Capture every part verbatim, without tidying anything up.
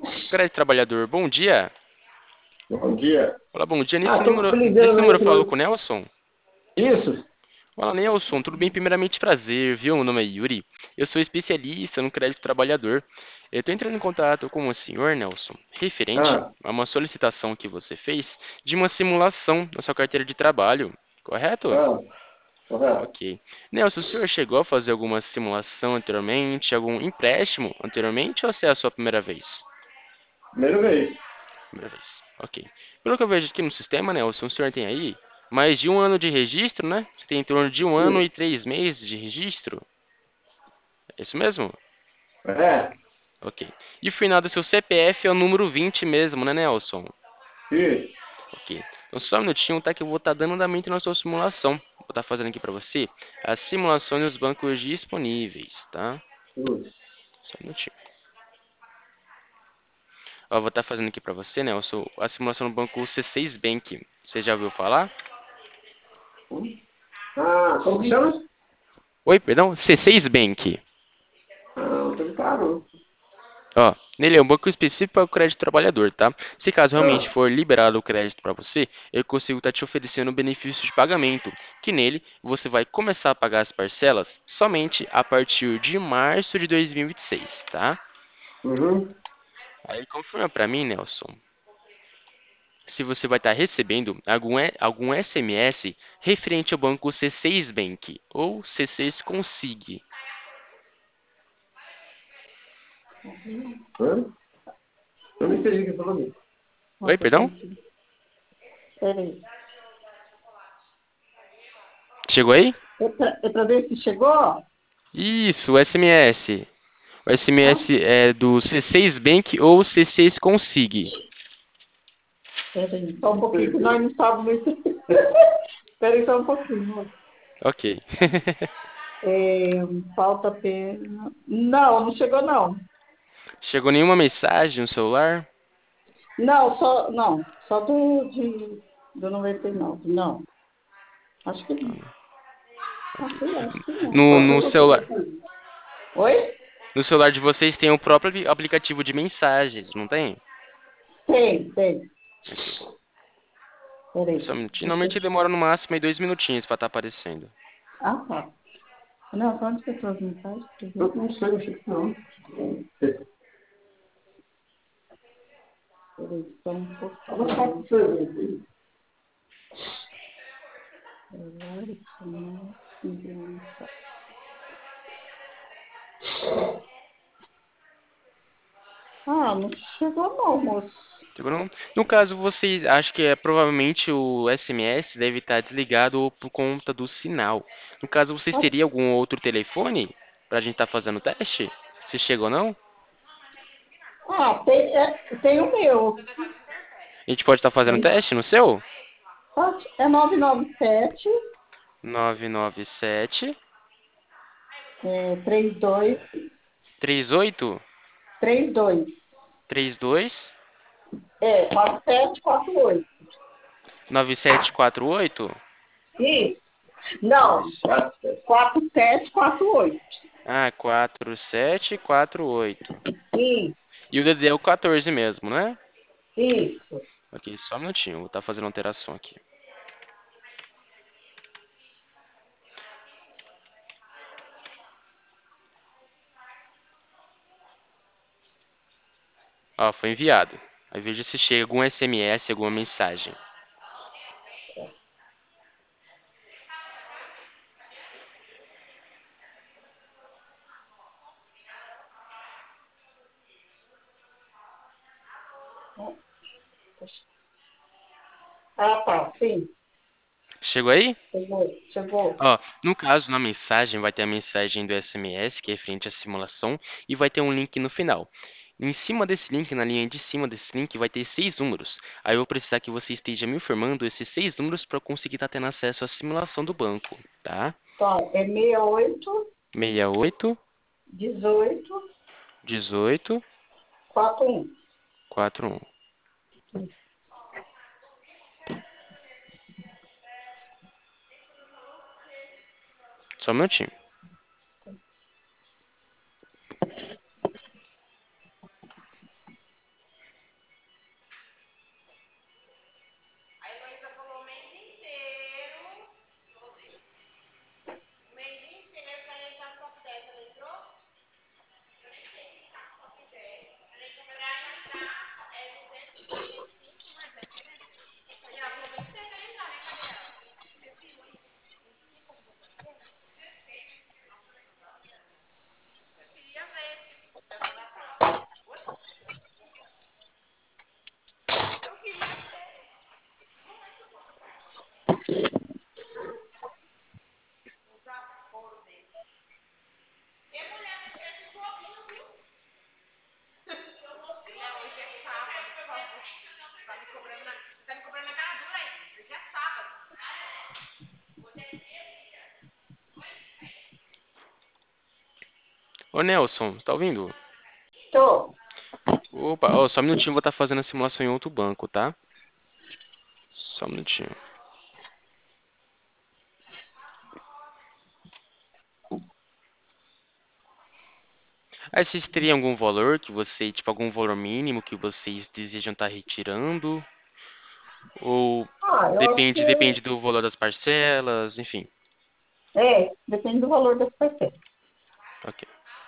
Crédito Trabalhador, bom dia. Bom dia. Olá, bom dia. Ah, Nesse tô número, nesse ligando número aí eu falo pro... com o Nelson. Isso? Olá, Nelson, tudo bem? Primeiramente, prazer, viu? Meu nome é Yuri. Eu sou especialista no Crédito Trabalhador. Eu estou entrando em contato com o senhor, Nelson, referente Ah, a uma solicitação que você fez de uma simulação da sua carteira de trabalho, correto? ah, correto. Ok. Nelson, o senhor chegou a fazer alguma simulação anteriormente, algum empréstimo anteriormente, ou essa é a sua primeira vez? Primeira vez. Primeira vez. Ok. Pelo que eu vejo aqui no sistema, né, o senhor tem aí mais de um ano de registro, né? Você tem em torno de um ano e Isso. três meses de registro. É isso mesmo? É, Ok. E o final do seu C P F é o número vinte mesmo, né, Nelson? isso. Ok. Então só um minutinho, tá? Que eu vou estar dando andamento na sua simulação. Vou estar fazendo aqui para você as simulações dos bancos disponíveis, tá? Isso. Só um minutinho. Ó, vou estar fazendo aqui para você, Nelson, a simulação do banco C seis Bank. Você já ouviu falar? Ah, como que chama? Oi, perdão? C seis Bank. Ah, não tem caro. Ó, nele é um banco específico para o crédito trabalhador, tá? Se caso realmente Ah, for liberado o crédito para você, eu consigo estar te oferecendo um benefício de pagamento, que nele você vai começar a pagar as parcelas somente a partir de março de dois mil e vinte e seis, tá? uhum. Aí confirma para mim, Nelson, se você vai estar recebendo algum, e- algum S M S referente ao banco C seis Bank ou C seis Consig. Hã? Eu não entendi o que você falou. Oi, Nossa, perdão? gente. Peraí. Chegou aí? É pra, é pra ver se chegou? Isso, o S M S. O Ah, S M S é do C seis Bank ou C seis Consig. peraí. Só um pouquinho, que nós não sabemos muito. Peraí só um pouquinho, moço. Ok. É, falta apenas... Não, não chegou, não. Chegou nenhuma mensagem no celular? Não, só, não, só do, de, do noventa e nove. Não, acho que não. Ok. Acho, acho que não. No, Pode ser no você. celular, Oi? no celular de vocês tem o próprio apli- aplicativo de mensagens, não tem? Tem, tem. Ok. Só um Peraí, minutinho. deixa eu... Normalmente demora no máximo aí dois minutinhos para estar aparecendo. Ah, tá. Não, só onde que estão as mensagens? Eu não sei, não sei que não. Peraí, só um pouquinho. Celular, não, enviar mensagem. Ah, não chegou não, moço. Chegou não? No caso, vocês acham que é provavelmente o S M S deve estar desligado por conta do sinal. No caso, vocês Ah, teriam algum outro telefone para a gente estar fazendo o teste? Se chegou ou não? ah, tem, é, tem o meu. A gente pode estar fazendo o Tem, teste no seu? pode, é nove nove sete, nove nove sete é, trinta e dois, três oito trinta e dois. três dois É, quatro sete quatro oito. nove sete quatro oito. Isso. Não, quatro sete quatro oito. Ah, quatro sete quatro oito. Isso, E o D D é o quatorze mesmo, né? isso. Ok, só um minutinho, vou estar fazendo alteração aqui. Ó, foi enviado. Aí veja se chega algum S M S, alguma mensagem. Ah, tá, sim. Chegou aí? Chegou, chegou. Ó, no caso, na mensagem, vai ter a mensagem do S M S, que é referente à simulação, e vai ter um link no final. Em cima desse link, na linha de cima desse link, vai ter seis números. Aí eu vou precisar que você esteja me informando esses seis números para eu conseguir estar tendo acesso à simulação do banco, tá? Tá, é sessenta e oito, sessenta e oito, dezoito, dezoito, quarenta e um. quarenta e um. Só um minutinho. Ô Nelson, tá ouvindo? Tô. Opa, ó, só um minutinho, vou estar fazendo a simulação em outro banco, tá? Só um minutinho. Aí vocês teriam algum valor que você, tipo, algum valor mínimo que vocês desejam estar retirando? Ou Ah, eu acho depende, que depende do valor das parcelas, enfim. é, depende do valor das parcelas. Ok.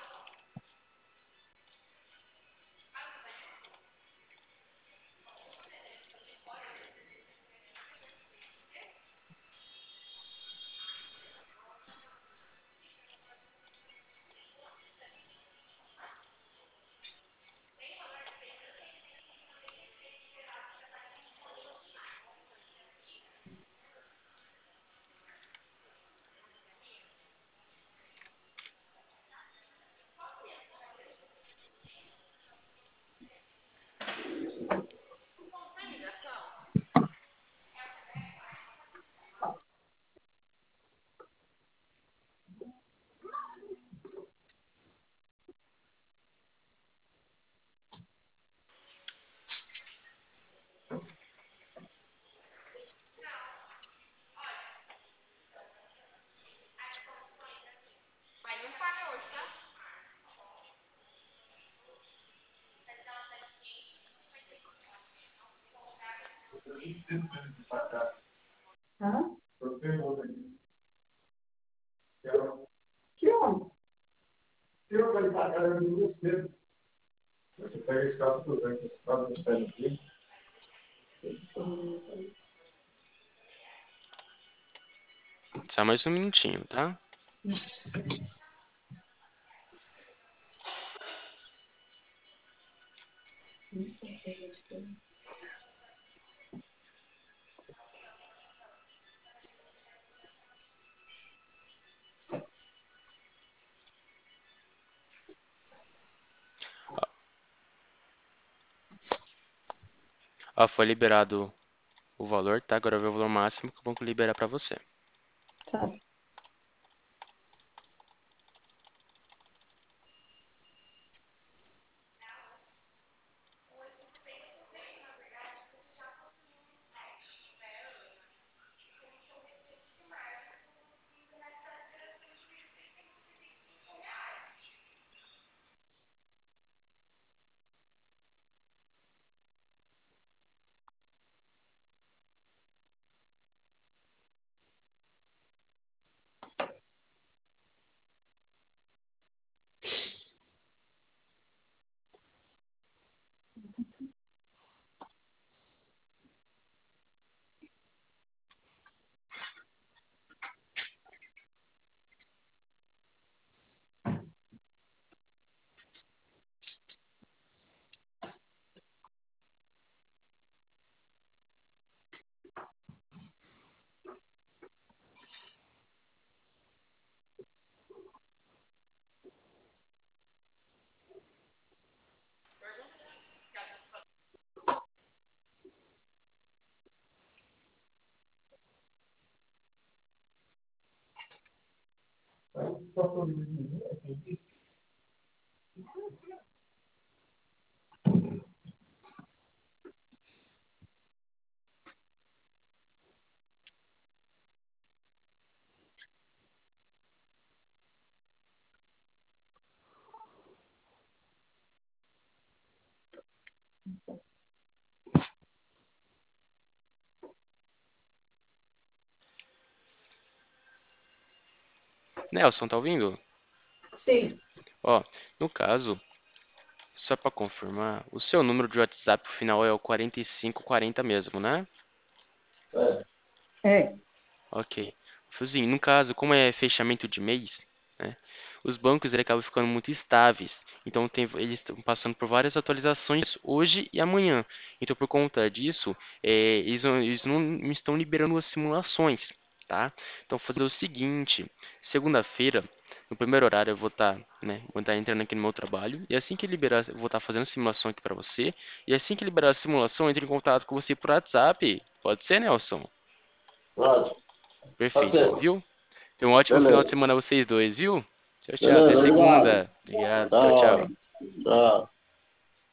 Hã? Que homem? Só mais um minutinho, tá? Ó, foi liberado o valor, tá? Agora eu vou ver o valor máximo que o banco liberar pra você. Tá. Nelson, tá ouvindo? Sim. Ó, no caso, só pra confirmar, o seu número de WhatsApp o final é o quarenta e cinco quarenta mesmo, né? É. Ok. Fuzinho, no caso, como é fechamento de mês, né, os bancos ele acabam ficando muito estáveis. Então, tem- eles estão passando por várias atualizações hoje e amanhã. Então, por conta disso, é, eles, não, eles não estão liberando as simulações, tá? Então, vou fazer o seguinte: segunda-feira, No primeiro horário eu vou estar, né, vou estar entrando aqui no meu trabalho. E assim que liberar, eu vou estar fazendo a simulação aqui para você. E assim que liberar a simulação, eu entro em contato com você por WhatsApp. Pode ser, Nelson? Pode. Pode Perfeito, ser. viu? Tenha um ótimo final de Beleza. semana a vocês dois, viu? Tchau, tchau. Até Beleza, obrigado. segunda. Obrigado. Tchau, Tchau. tchau. Tchau.